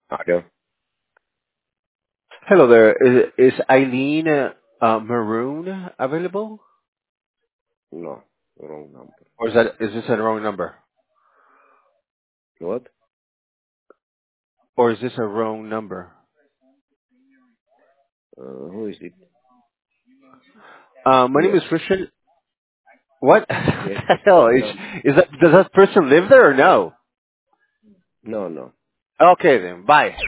Hello? Hello there. Is Eileen Maroon available? No, wrong number. Or is this a wrong number? What? Or is this a wrong number? Who is it? My name Yes, is Christian. What? yes. Hell, No, does that person live there or no? no, no. Okay then. Bye.